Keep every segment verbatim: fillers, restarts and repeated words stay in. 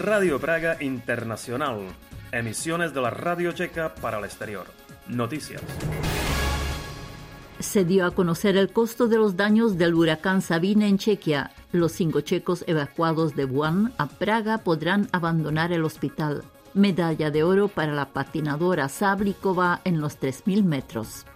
Radio Praga Internacional, emisiones de la Radio Checa para el exterior. Noticias. Se dio a conocer el costo de los daños del huracán Sabine en Chequia. Los cinco checos evacuados de Wuhan a Praga podrán abandonar el hospital. Medalla de oro para la patinadora Sablikova en los tres mil metros.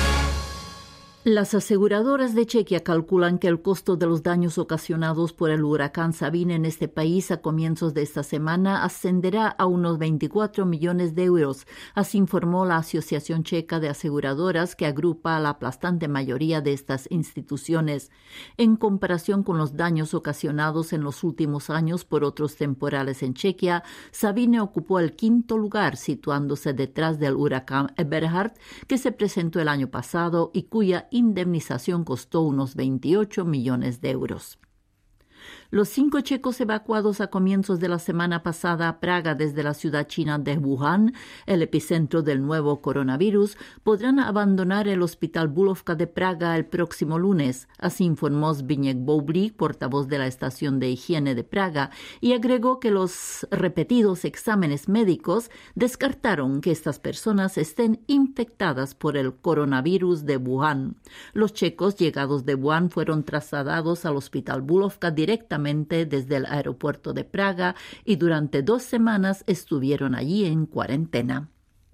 Las aseguradoras de Chequia calculan que el costo de los daños ocasionados por el huracán Sabine en este país a comienzos de esta semana ascenderá a unos veinticuatro millones de euros. Así informó la Asociación Checa de Aseguradoras, que agrupa a la aplastante mayoría de estas instituciones. En comparación con los daños ocasionados en los últimos años por otros temporales en Chequia, Sabine ocupó el quinto lugar, situándose detrás del huracán Eberhard, que se presentó el año pasado y cuya indemnización costó unos veintiocho millones de euros. Los cinco checos evacuados a comienzos de la semana pasada a Praga desde la ciudad china de Wuhan, el epicentro del nuevo coronavirus, podrán abandonar el Hospital Bulovka de Praga el próximo lunes. Así informó Zbigniew Boublik, portavoz de la Estación de Higiene de Praga, y agregó que los repetidos exámenes médicos descartaron que estas personas estén infectadas por el coronavirus de Wuhan. Los checos llegados de Wuhan fueron trasladados al Hospital Bulovka directamente desde el aeropuerto de Praga y durante dos semanas estuvieron allí en cuarentena.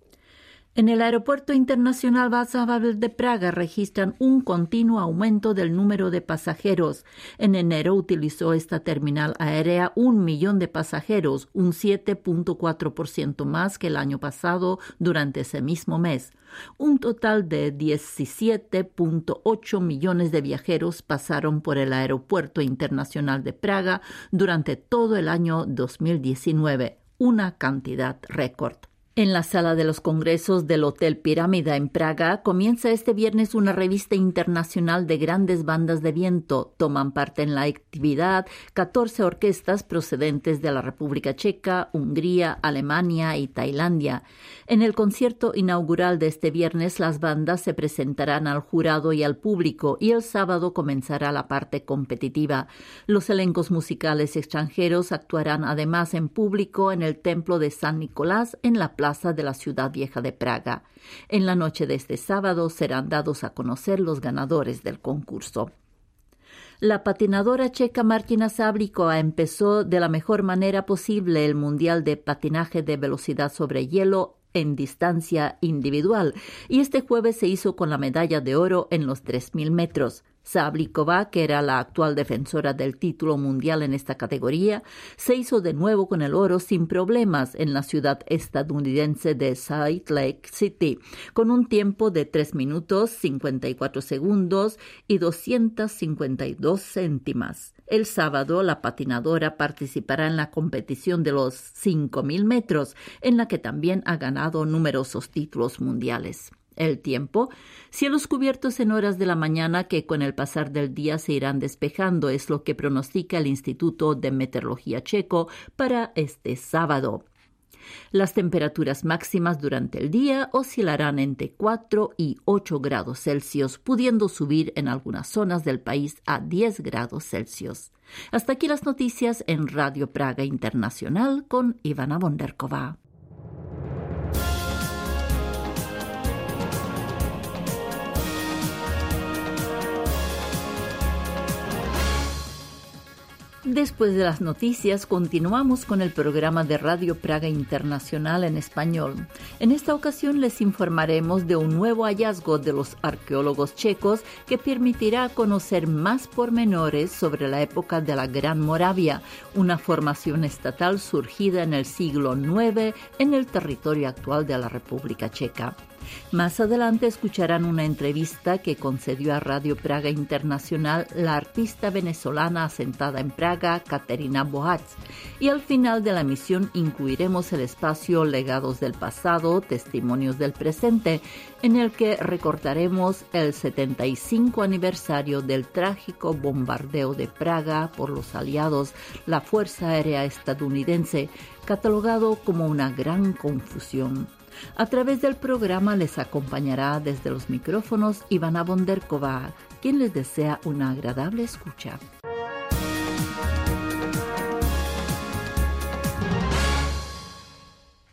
En el Aeropuerto Internacional Václav Havel de Praga registran un continuo aumento del número de pasajeros. En enero utilizó esta terminal aérea un millón de pasajeros, un siete punto cuatro por ciento más que el año pasado durante ese mismo mes. Un total de diecisiete punto ocho millones de viajeros pasaron por el Aeropuerto Internacional de Praga durante todo el año dos mil diecinueve, una cantidad récord. En la sala de los congresos del Hotel Pirámida en Praga comienza este viernes una revista internacional de grandes bandas de viento. Toman parte en la actividad catorce orquestas procedentes de la República Checa, Hungría, Alemania y Tailandia. En el concierto inaugural de este viernes, las bandas se presentarán al jurado y al público, y el sábado comenzará la parte competitiva. Los elencos musicales extranjeros actuarán además en público en el Templo de San Nicolás en la plaza de la Ciudad Vieja de Praga. En la noche de este sábado serán dados a conocer los ganadores del concurso. La patinadora checa Martina Sablikova empezó de la mejor manera posible el Mundial de Patinaje de Velocidad sobre Hielo en distancia individual, y este jueves se hizo con la medalla de oro en los tres mil metros. Sablikova, que era la actual defensora del título mundial en esta categoría, se hizo de nuevo con el oro sin problemas en la ciudad estadounidense de Salt Lake City, con un tiempo de tres minutos, cincuenta y cuatro segundos y doscientas cincuenta y dos céntimas. El sábado, la patinadora participará en la competición de los cinco mil metros, en la que también ha ganado numerosos títulos mundiales. El tiempo: cielos cubiertos en horas de la mañana que con el pasar del día se irán despejando, es lo que pronostica el Instituto de Meteorología checo para este sábado. Las temperaturas máximas durante el día oscilarán entre cuatro y ocho grados Celsius, pudiendo subir en algunas zonas del país a diez grados Celsius. Hasta aquí las noticias en Radio Praga Internacional con Ivana Bonderkova. Después de las noticias, continuamos con el programa de Radio Praga Internacional en español. En esta ocasión les informaremos de un nuevo hallazgo de los arqueólogos checos que permitirá conocer más pormenores sobre la época de la Gran Moravia, una formación estatal surgida en el siglo noveno en el territorio actual de la República Checa. Más adelante escucharán una entrevista que concedió a Radio Praga Internacional la artista venezolana asentada en Praga, Katerina Bohatz. Y al final de la emisión incluiremos el espacio Legados del Pasado, Testimonios del Presente, en el que recordaremos el setenta y cinco aniversario del trágico bombardeo de Praga por los aliados, la Fuerza Aérea Estadounidense, catalogado como una gran confusión. A través del programa les acompañará desde los micrófonos Ivana Bonderkova, quien les desea una agradable escucha.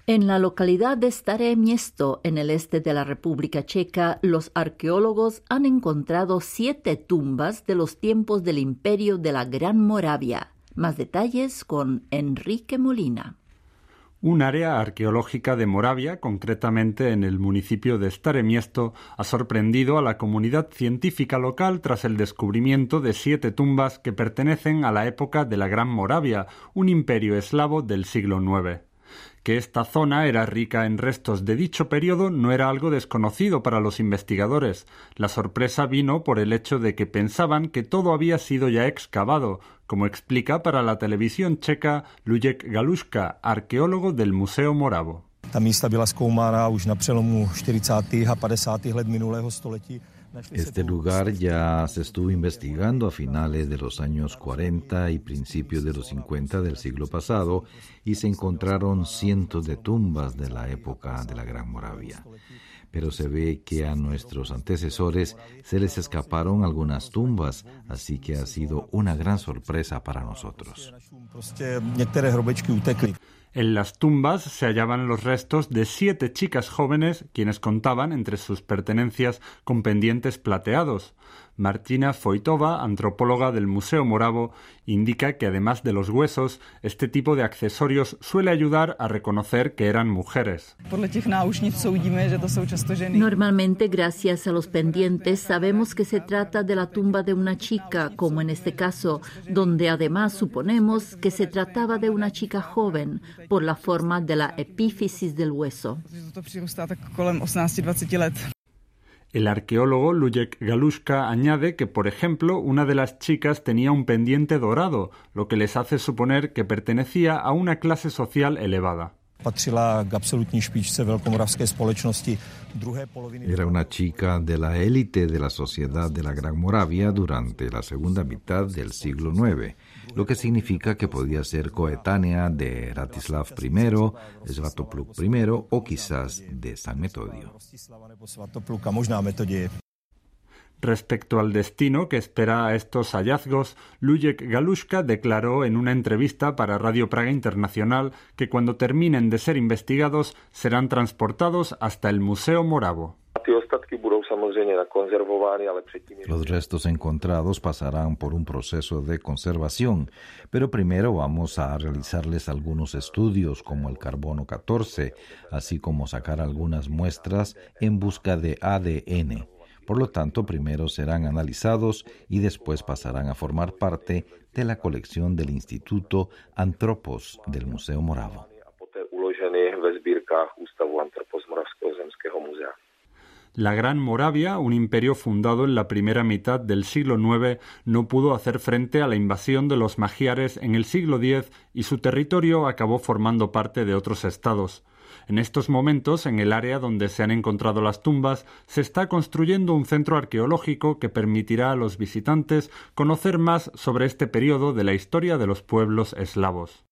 En la localidad de Staré Město, en el este de la República Checa, los arqueólogos han encontrado siete tumbas de los tiempos del Imperio de la Gran Moravia. Más detalles con Enrique Molina. Un área arqueológica de Moravia, concretamente en el municipio de Staré Město, ha sorprendido a la comunidad científica local tras el descubrimiento de siete tumbas que pertenecen a la época de la Gran Moravia, un imperio eslavo del siglo nueve. Que esta zona era rica en restos de dicho periodo no era algo desconocido para los investigadores. La sorpresa vino por el hecho de que pensaban que todo había sido ya excavado, como explica para la televisión checa Luděk Galuška, arqueólogo del Museo Moravo. Ta místa byla zkoumána už na přelomu čtyřicátých a padesátých let minulého století. Este lugar ya se estuvo investigando a finales de los años cuarenta y principios de los cincuenta del siglo pasado y se encontraron cientos de tumbas de la época de la Gran Moravia. Pero se ve que a nuestros antecesores se les escaparon algunas tumbas, así que ha sido una gran sorpresa para nosotros. En las tumbas se hallaban los restos de siete chicas jóvenes, quienes contaban entre sus pertenencias con pendientes plateados. Martina Foitova, antropóloga del Museo Moravo, indica que además de los huesos, este tipo de accesorios suele ayudar a reconocer que eran mujeres. Normalmente, gracias a los pendientes, sabemos que se trata de la tumba de una chica, como en este caso, donde además suponemos que se trataba de una chica joven, por la forma de la epífisis del hueso. El arqueólogo Luděk Galuška añade que, por ejemplo, una de las chicas tenía un pendiente dorado, lo que les hace suponer que pertenecía a una clase social elevada. Era una chica de la élite de la sociedad de la Gran Moravia durante la segunda mitad del siglo nueve, lo que significa que podía ser coetánea de Ratislav primero, Svatopluk primero o quizás de San Metodio. Respecto al destino que espera a estos hallazgos, Luděk Galuška declaró en una entrevista para Radio Praga Internacional que cuando terminen de ser investigados serán transportados hasta el Museo Moravo. Los restos encontrados pasarán por un proceso de conservación, pero primero vamos a realizarles algunos estudios como el carbono catorce, así como sacar algunas muestras en busca de A D N. Por lo tanto, primero serán analizados y después pasarán a formar parte de la colección del Instituto Antropos del Museo Moravo. La Gran Moravia, un imperio fundado en la primera mitad del siglo nueve, no pudo hacer frente a la invasión de los magiares en el siglo diez y su territorio acabó formando parte de otros estados. En estos momentos, en el área donde se han encontrado las tumbas, se está construyendo un centro arqueológico que permitirá a los visitantes conocer más sobre este periodo de la historia de los pueblos eslavos.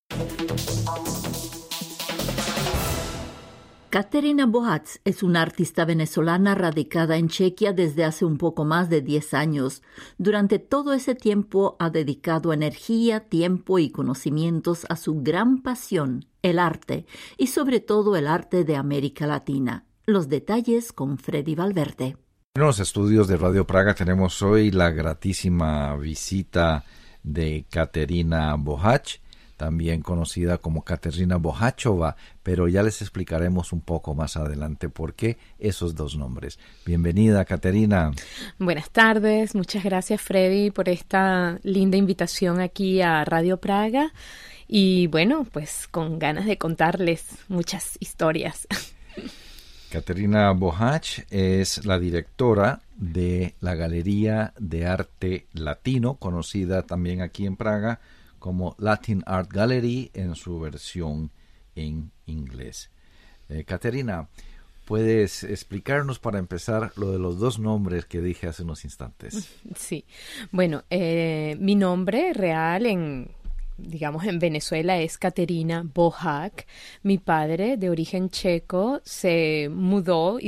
Kateřina Boháč es una artista venezolana radicada en Chequia desde hace un poco más de diez años. Durante todo ese tiempo ha dedicado energía, tiempo y conocimientos a su gran pasión, el arte, y sobre todo el arte de América Latina. Los detalles con Freddy Valverde. En los estudios de Radio Praga tenemos hoy la gratísima visita de Kateřina Boháč, también conocida como Kateřina Boháčová, pero ya les explicaremos un poco más adelante por qué esos dos nombres. Bienvenida, Kateřina. Buenas tardes, muchas gracias, Freddy, por esta linda invitación aquí a Radio Praga y bueno, pues con ganas de contarles muchas historias. Kateřina Boháč es la directora de la Galería de Arte Latino, conocida también aquí en Praga como Latin Art Gallery en su versión en inglés. Eh, Kateřina, ¿puedes explicarnos para empezar lo de los dos nombres que dije hace unos instantes? Sí, bueno, eh, mi nombre real en, digamos, en Venezuela es Kateřina Boháč. Mi padre, de origen checo, se mudó y se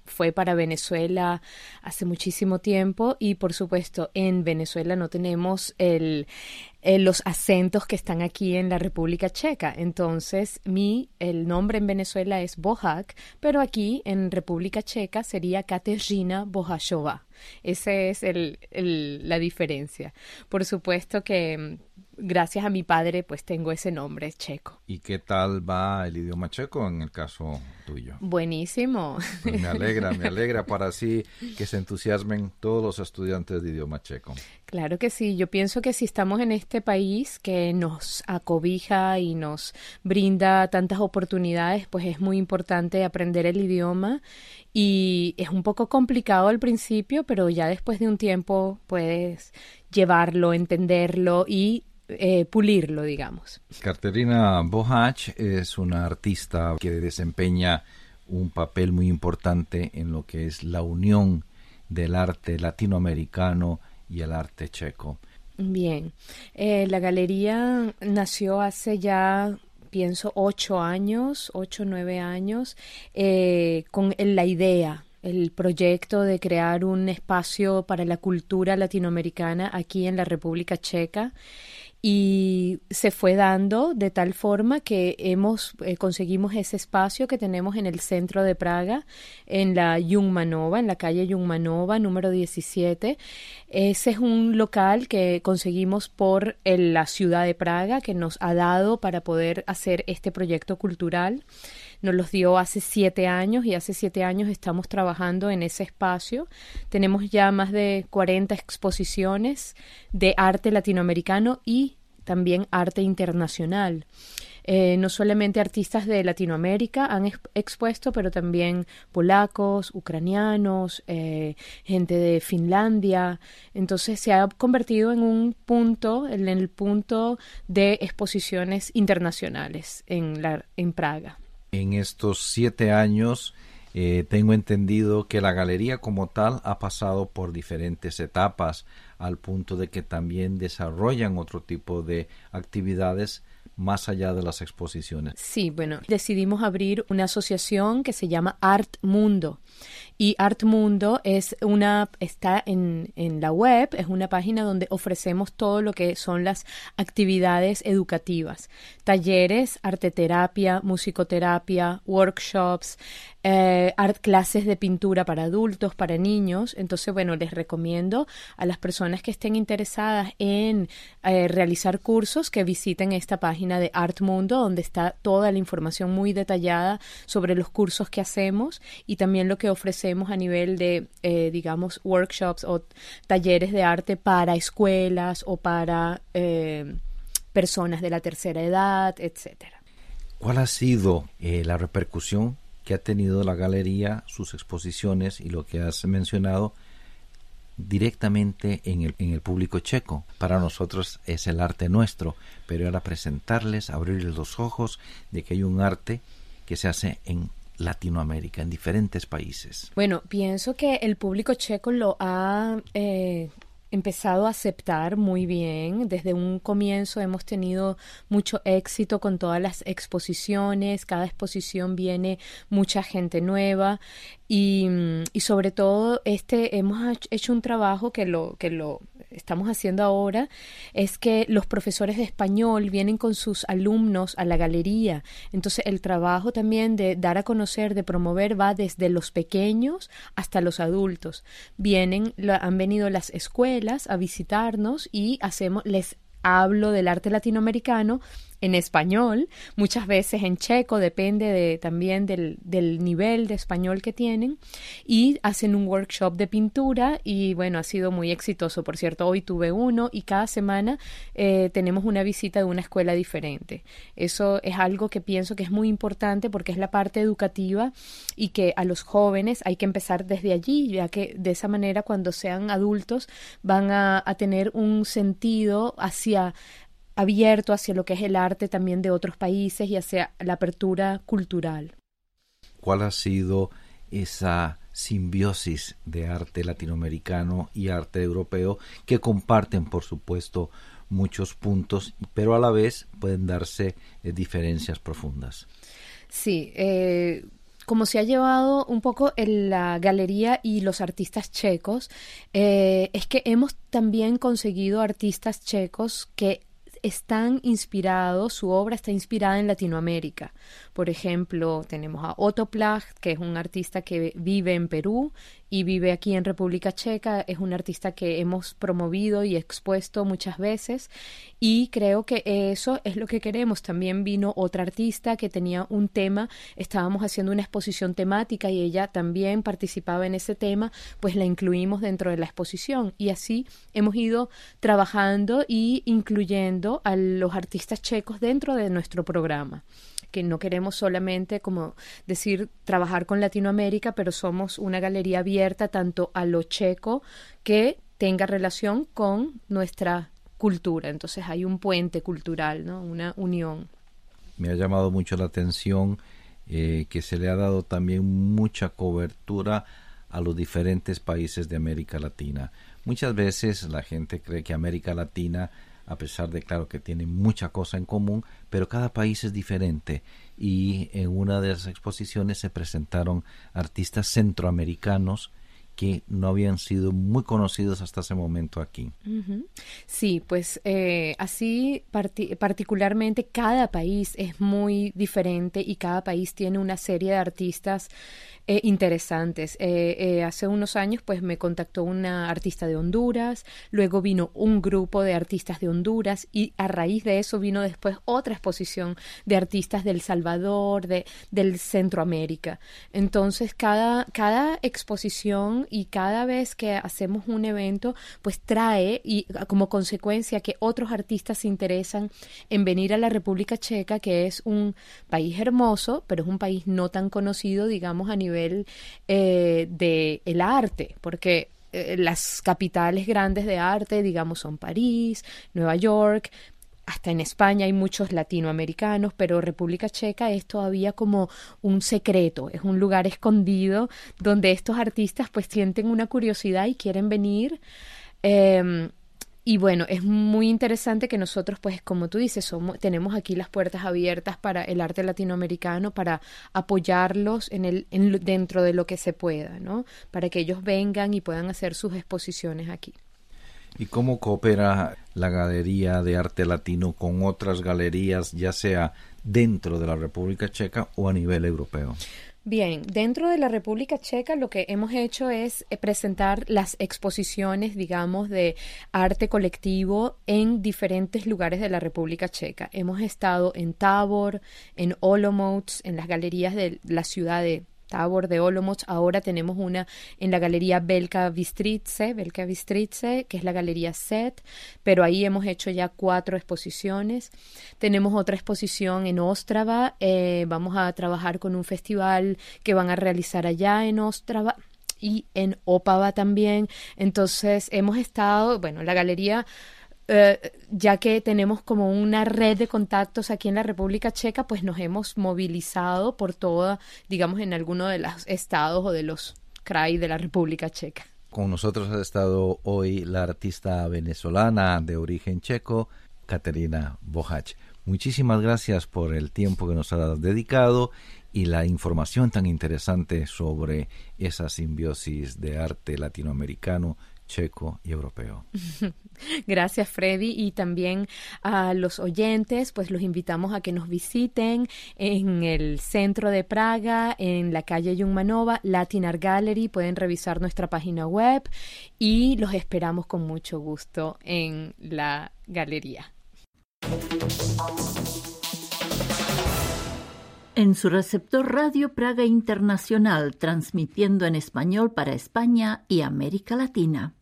fue para Venezuela hace muchísimo tiempo y por supuesto en Venezuela no tenemos el, el, los acentos que están aquí en la República Checa. Entonces mi, el nombre en Venezuela es Bohac, pero aquí en República Checa sería Kateřina Bohačová. Esa es el, el, la diferencia. Por supuesto que gracias a mi padre pues tengo ese nombre checo. ¿Y qué tal va el idioma checo en el caso tuyo? Buenísimo. Pues me alegra, me alegra para así que se entusiasmen todos los estudiantes de idioma checo. Claro que sí, yo pienso que si estamos en este país que nos acobija y nos brinda tantas oportunidades, pues es muy importante aprender el idioma y es un poco complicado al principio, pero ya después de un tiempo puedes llevarlo, entenderlo y eh, pulirlo, digamos. Kateřina Bohač es una artista que desempeña un papel muy importante en lo que es la unión del arte latinoamericano y el arte checo. Bien, eh, la galería nació hace ya, pienso, ocho años, ocho, nueve años, eh, con la idea, el proyecto de crear un espacio para la cultura latinoamericana aquí en la República Checa. Y se fue dando de tal forma que hemos eh, conseguimos ese espacio que tenemos en el centro de Praga, en la Jungmanova, en la calle Jungmanova, número diecisiete. Ese es un local que conseguimos por el, la ciudad de Praga, que nos ha dado para poder hacer este proyecto cultural. Nos los dio hace siete años y hace siete años estamos trabajando en ese espacio. Tenemos ya más de cuarenta exposiciones de arte latinoamericano y también arte internacional. Eh, no solamente artistas de Latinoamérica han exp- expuesto, pero también polacos, ucranianos, eh, gente de Finlandia. Entonces se ha convertido en un punto, en el punto de exposiciones internacionales en, la, en Praga. En estos siete años eh, tengo entendido que la galería como tal ha pasado por diferentes etapas al punto de que también desarrollan otro tipo de actividades más allá de las exposiciones. Sí, bueno, decidimos abrir una asociación que se llama Art Mundo. Y Art Mundo es una, está en, en la web, es una página donde ofrecemos todo lo que son las actividades educativas. Talleres, arteterapia, musicoterapia, workshops, eh, art clases de pintura para adultos, para niños. Entonces, bueno, les recomiendo a las personas que estén interesadas en eh, realizar cursos que visiten esta página de Art Mundo, donde está toda la información muy detallada sobre los cursos que hacemos y también lo que ofrecemos a nivel de, eh, digamos, workshops o talleres de arte para escuelas o para eh, personas de la tercera edad, etcétera. ¿Cuál ha sido eh, la repercusión que ha tenido la galería, sus exposiciones y lo que has mencionado directamente en el, en el público checo? Para nosotros es el arte nuestro, pero era presentarles, abrirles los ojos de que hay un arte que se hace en Latinoamérica, en diferentes países. Bueno, pienso que el público checo lo ha eh, empezado a aceptar muy bien. Desde un comienzo hemos tenido mucho éxito con todas las exposiciones. Cada exposición viene mucha gente nueva y, y sobre todo este hemos hecho un trabajo que lo que lo estamos haciendo ahora, es que los profesores de español vienen con sus alumnos a la galería. Entonces el trabajo también de dar a conocer, de promover, va desde los pequeños hasta los adultos. Vienen, lo, han venido las escuelas a visitarnos y hacemos, les hablo del arte latinoamericano en español, muchas veces en checo, depende de, también del, del nivel de español que tienen, y hacen un workshop de pintura y bueno, ha sido muy exitoso. Por cierto, hoy tuve uno y cada semana eh, tenemos una visita de una escuela diferente. Eso es algo que pienso que es muy importante porque es la parte educativa y que a los jóvenes hay que empezar desde allí, ya que de esa manera cuando sean adultos van a, a tener un sentido hacia abierto hacia lo que es el arte también de otros países y hacia la apertura cultural. ¿Cuál ha sido esa simbiosis de arte latinoamericano y arte europeo que comparten, por supuesto, muchos puntos, pero a la vez pueden darse eh, diferencias profundas? Sí, eh, como se ha llevado un poco en la galería y los artistas checos, eh, es que hemos también conseguido artistas checos que están inspirados, su obra está inspirada en Latinoamérica. Por ejemplo, tenemos a Otto Plag, que es un artista que vive en Perú y vive aquí en República Checa. Es un artista que hemos promovido y expuesto muchas veces y creo que eso es lo que queremos. También vino otra artista que tenía un tema, estábamos haciendo una exposición temática y ella también participaba en ese tema, pues la incluimos dentro de la exposición y así hemos ido trabajando y incluyendo a los artistas checos dentro de nuestro programa, que no queremos solamente, como decir, trabajar con Latinoamérica, pero somos una galería abierta tanto a lo checo que tenga relación con nuestra cultura. Entonces hay un puente cultural, ¿no? Una unión. Me ha llamado mucho la atención eh, que se le ha dado también mucha cobertura a los diferentes países de América Latina. Muchas veces la gente cree que América Latina, a pesar de, claro, que tiene mucha cosa en común, pero cada país es diferente. Y en una de las exposiciones se presentaron artistas centroamericanos que no habían sido muy conocidos hasta ese momento aquí. Uh-huh. Sí, pues eh, así parti- particularmente cada país es muy diferente y cada país tiene una serie de artistas eh, interesantes. Eh, eh, hace unos años pues me contactó una artista de Honduras, luego vino un grupo de artistas de Honduras y a raíz de eso vino después otra exposición de artistas del Salvador, de, del Centroamérica. Entonces cada, cada exposición y cada vez que hacemos un evento, pues trae y como consecuencia que otros artistas se interesan en venir a la República Checa, que es un país hermoso, pero es un país no tan conocido, digamos, a nivel eh, de el arte, porque eh, las capitales grandes de arte, digamos, son París, Nueva York. Hasta en España hay muchos latinoamericanos, pero República Checa es todavía como un secreto, es un lugar escondido donde estos artistas pues sienten una curiosidad y quieren venir. Eh, y bueno, es muy interesante que nosotros pues como tú dices, somos, tenemos aquí las puertas abiertas para el arte latinoamericano, para apoyarlos en el, en, dentro de lo que se pueda, ¿no? Para que ellos vengan y puedan hacer sus exposiciones aquí. ¿Y cómo coopera la Galería de Arte Latino con otras galerías, ya sea dentro de la República Checa o a nivel europeo? Bien, dentro de la República Checa lo que hemos hecho es presentar las exposiciones, digamos, de arte colectivo en diferentes lugares de la República Checa. Hemos estado en Tábor, en Olomouc, en las galerías de la ciudad de Tábor, de Olomouc. Ahora tenemos una en la galería Velika Bistrica, Velika Bistrica, que es la galería S E T, pero ahí hemos hecho ya cuatro exposiciones. Tenemos otra exposición en Ostrava, eh, vamos a trabajar con un festival que van a realizar allá en Ostrava y en Opava también. Entonces hemos estado, bueno, la galería... Uh, ya que tenemos como una red de contactos aquí en la República Checa, pues nos hemos movilizado por toda, digamos, en alguno de los estados o de los krai de la República Checa. Con nosotros ha estado hoy la artista venezolana de origen checo, Katerina Bohach. Muchísimas gracias por el tiempo que nos ha dedicado y la información tan interesante sobre esa simbiosis de arte latinoamericano, checo y europeo. Gracias, Freddy, y también a los oyentes, pues los invitamos a que nos visiten en el centro de Praga, en la calle Jungmanova, Latin Art Gallery. Pueden revisar nuestra página web y los esperamos con mucho gusto en la galería. En su receptor Radio Praga Internacional, transmitiendo en español para España y América Latina.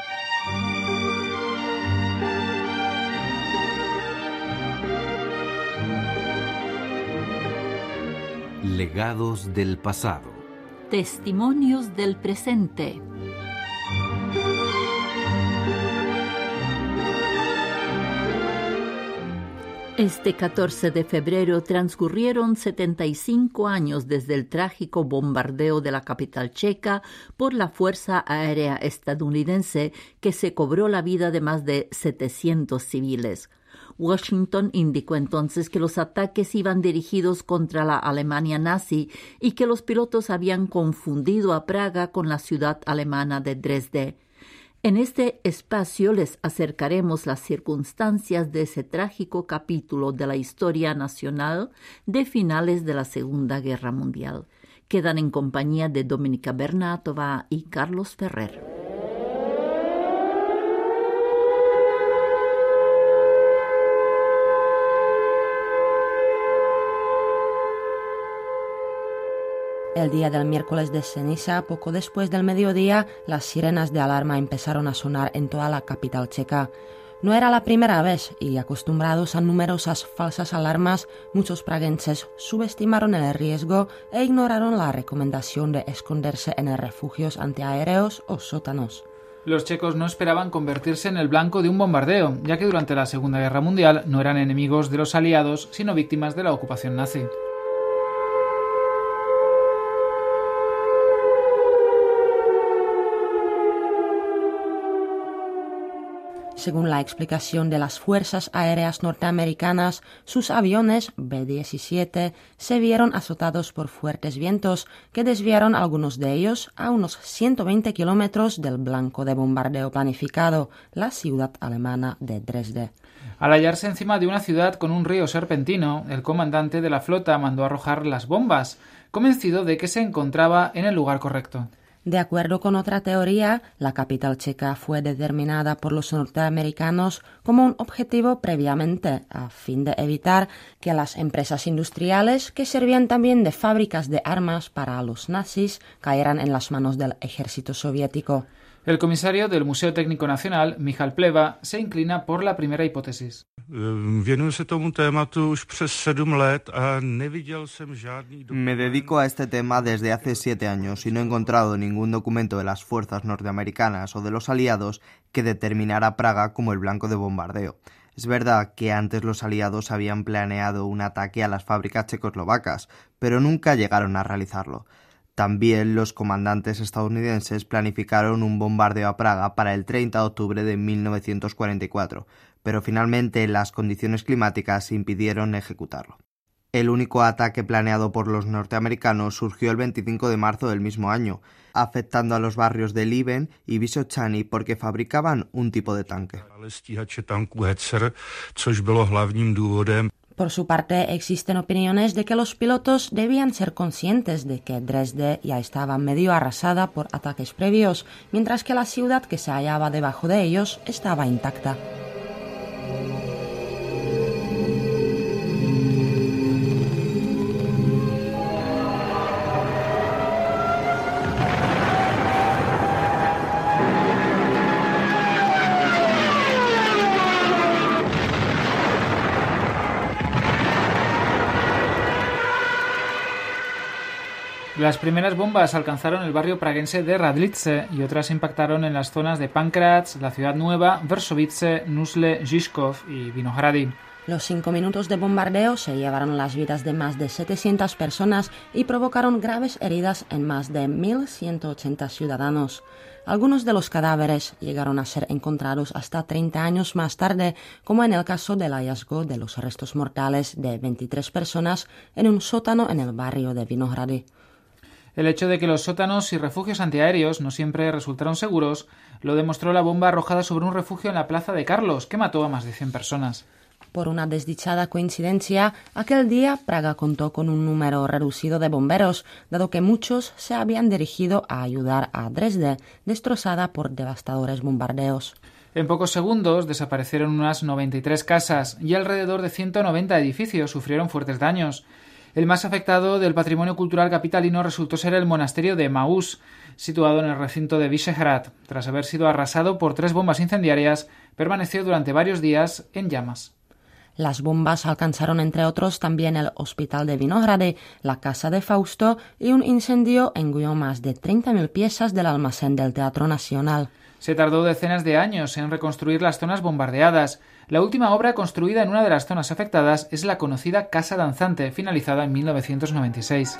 Legados del pasado. Testimonios del presente. Este catorce de febrero transcurrieron setenta y cinco años desde el trágico bombardeo de la capital checa por la Fuerza Aérea Estadounidense que se cobró la vida de más de setecientos civiles. Washington indicó entonces que los ataques iban dirigidos contra la Alemania nazi y que los pilotos habían confundido a Praga con la ciudad alemana de Dresde. En este espacio les acercaremos las circunstancias de ese trágico capítulo de la historia nacional de finales de la Segunda Guerra Mundial. Quedan en compañía de Dominika Bernátova y Carlos Ferrer. El día del miércoles de ceniza, poco después del mediodía, las sirenas de alarma empezaron a sonar en toda la capital checa. No era la primera vez y, acostumbrados a numerosas falsas alarmas, muchos praguenses subestimaron el riesgo e ignoraron la recomendación de esconderse en refugios antiaéreos o sótanos. Los checos no esperaban convertirse en el blanco de un bombardeo, ya que durante la Segunda Guerra Mundial no eran enemigos de los aliados, sino víctimas de la ocupación nazi. Según la explicación de las Fuerzas Aéreas Norteamericanas, sus aviones B diecisiete se vieron azotados por fuertes vientos que desviaron algunos de ellos a unos ciento veinte kilómetros del blanco de bombardeo planificado, la ciudad alemana de Dresde. Al hallarse encima de una ciudad con un río serpentino, el comandante de la flota mandó arrojar las bombas, convencido de que se encontraba en el lugar correcto. De acuerdo con otra teoría, la capital checa fue determinada por los norteamericanos como un objetivo previamente, a fin de evitar que las empresas industriales, que servían también de fábricas de armas para los nazis, cayeran en las manos del ejército soviético. El comisario del Museo Técnico Nacional, Michal Pleva, se inclina por la primera hipótesis. Me dedico a este tema desde hace siete años y no he encontrado ningún documento de las fuerzas norteamericanas o de los aliados que determinara Praga como el blanco de bombardeo. Es verdad que antes los aliados habían planeado un ataque a las fábricas checoslovacas, pero nunca llegaron a realizarlo. También los comandantes estadounidenses planificaron un bombardeo a Praga para el treinta de octubre de mil novecientos cuarenta y cuatro, pero finalmente las condiciones climáticas impidieron ejecutarlo. El único ataque planeado por los norteamericanos surgió el veinticinco de marzo del mismo año, afectando a los barrios de Liven y Vysočany porque fabricaban un tipo de tanque. Por su parte, existen opiniones de que los pilotos debían ser conscientes de que Dresde ya estaba medio arrasada por ataques previos, mientras que la ciudad que se hallaba debajo de ellos estaba intacta. Las primeras bombas alcanzaron el barrio praguense de Radlice y otras impactaron en las zonas de Pankratz, la Ciudad Nueva, Vršovice, Nusle, Žižkov y Vinohrady. Los cinco minutos de bombardeo se llevaron las vidas de más de setecientas personas y provocaron graves heridas en más de mil ciento ochenta ciudadanos. Algunos de los cadáveres llegaron a ser encontrados hasta treinta años más tarde, como en el caso del hallazgo de los restos mortales de veintitrés personas en un sótano en el barrio de Vinohrady. El hecho de que los sótanos y refugios antiaéreos no siempre resultaron seguros lo demostró la bomba arrojada sobre un refugio en la plaza de Carlos, que mató a más de cien personas. Por una desdichada coincidencia, aquel día Praga contó con un número reducido de bomberos, dado que muchos se habían dirigido a ayudar a Dresde, destrozada por devastadores bombardeos. En pocos segundos desaparecieron unas noventa y tres casas y alrededor de ciento noventa edificios sufrieron fuertes daños. El más afectado del patrimonio cultural capitalino resultó ser el monasterio de Maús, situado en el recinto de Vyšehrad. Tras haber sido arrasado por tres bombas incendiarias, permaneció durante varios días en llamas. Las bombas alcanzaron, entre otros, también el hospital de Vinohrady, la casa de Fausto y un incendio engulló más de treinta mil piezas del almacén del Teatro Nacional. Se tardó decenas de años en reconstruir las zonas bombardeadas. La última obra construida en una de las zonas afectadas es la conocida Casa Danzante, finalizada en mil novecientos noventa y seis.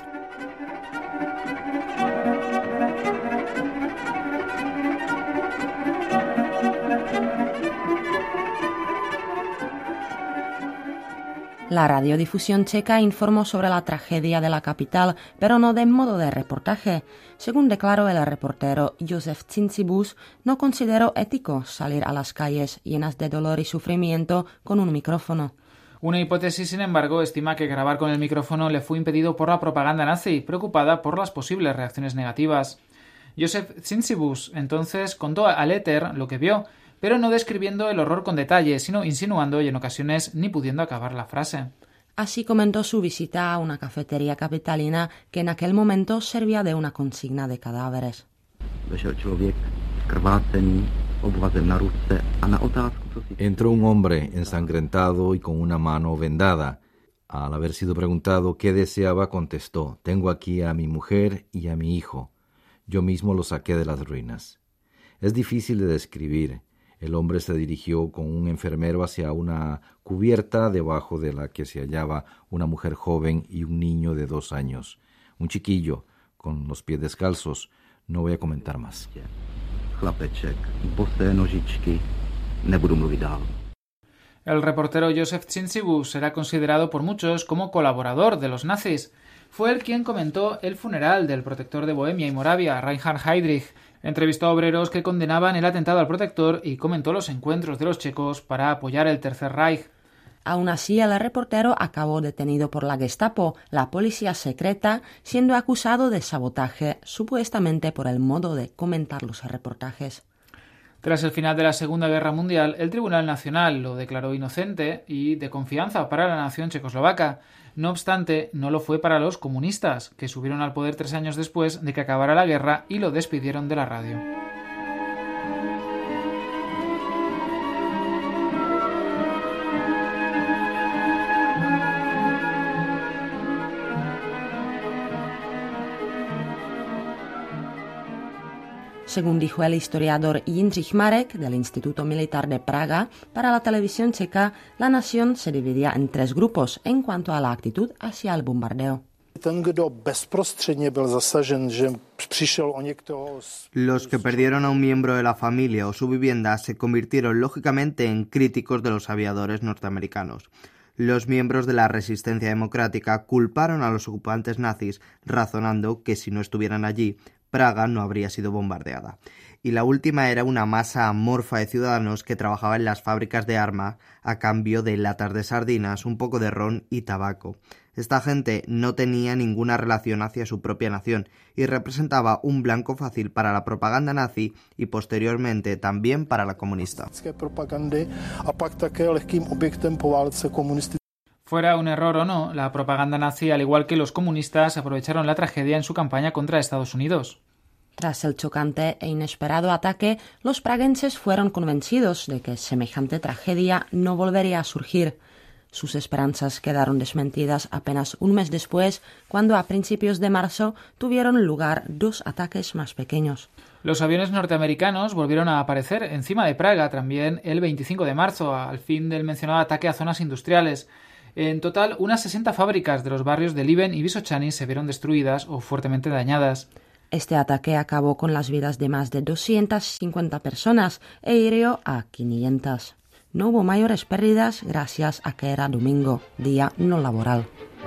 La radiodifusión checa informó sobre la tragedia de la capital, pero no de modo de reportaje. Según declaró el reportero Josef Cincibus, no consideró ético salir a las calles llenas de dolor y sufrimiento con un micrófono. Una hipótesis, sin embargo, estima que grabar con el micrófono le fue impedido por la propaganda nazi, preocupada por las posibles reacciones negativas. Josef Cincibus entonces contó al éter lo que vio, pero no describiendo el horror con detalle, sino insinuando y en ocasiones ni pudiendo acabar la frase. Así comentó su visita a una cafetería capitalina que en aquel momento servía de una consigna de cadáveres. Entró un hombre ensangrentado y con una mano vendada. Al haber sido preguntado qué deseaba, contestó: «Tengo aquí a mi mujer y a mi hijo. Yo mismo los saqué de las ruinas». Es difícil de describir. El hombre se dirigió con un enfermero hacia una cubierta debajo de la que se hallaba una mujer joven y un niño de dos años. Un chiquillo con los pies descalzos. No voy a comentar más. El reportero Josef Cincibus será considerado por muchos como colaborador de los nazis. Fue él quien comentó el funeral del protector de Bohemia y Moravia, Reinhard Heydrich. Entrevistó a obreros que condenaban el atentado al protector y comentó los encuentros de los checos para apoyar el Tercer Reich. Aún así, el reportero acabó detenido por la Gestapo, la policía secreta, siendo acusado de sabotaje, supuestamente por el modo de comentar los reportajes. Tras el final de la Segunda Guerra Mundial, el Tribunal Nacional lo declaró inocente y de confianza para la nación checoslovaca. No obstante, no lo fue para los comunistas, que subieron al poder tres años después de que acabara la guerra y lo despidieron de la radio. Según dijo el historiador Jindřich Marek del Instituto Militar de Praga, para la televisión checa, la nación se dividía en tres grupos en cuanto a la actitud hacia el bombardeo. Los que perdieron a un miembro de la familia o su vivienda se convirtieron lógicamente en críticos de los aviadores norteamericanos. Los miembros de la resistencia democrática culparon a los ocupantes nazis, razonando que si no estuvieran allí, Praga no habría sido bombardeada. Y la última era una masa amorfa de ciudadanos que trabajaba en las fábricas de armas a cambio de latas de sardinas, un poco de ron y tabaco. Esta gente no tenía ninguna relación hacia su propia nación y representaba un blanco fácil para la propaganda nazi y posteriormente también para la comunista. Fuera un error o no, la propaganda nazi, al igual que los comunistas, aprovecharon la tragedia en su campaña contra Estados Unidos. Tras el chocante e inesperado ataque, los praguenses fueron convencidos de que semejante tragedia no volvería a surgir. Sus esperanzas quedaron desmentidas apenas un mes después, cuando a principios de marzo tuvieron lugar dos ataques más pequeños. Los aviones norteamericanos volvieron a aparecer encima de Praga también el veinticinco de marzo, al fin del mencionado ataque a zonas industriales. En total, unas sesenta fábricas de los barrios de Liben y Vysočany se vieron destruidas o fuertemente dañadas. Este ataque acabó con las vidas de más de doscientas cincuenta personas e hirió a quinientas. No hubo mayores pérdidas gracias a que era domingo, día no laboral.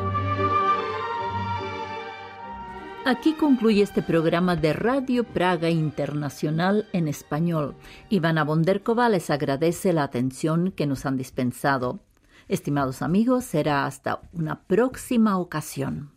Aquí concluye este programa de Radio Praga Internacional en español. Ivana Bonderkova les agradece la atención que nos han dispensado. Estimados amigos, será hasta una próxima ocasión.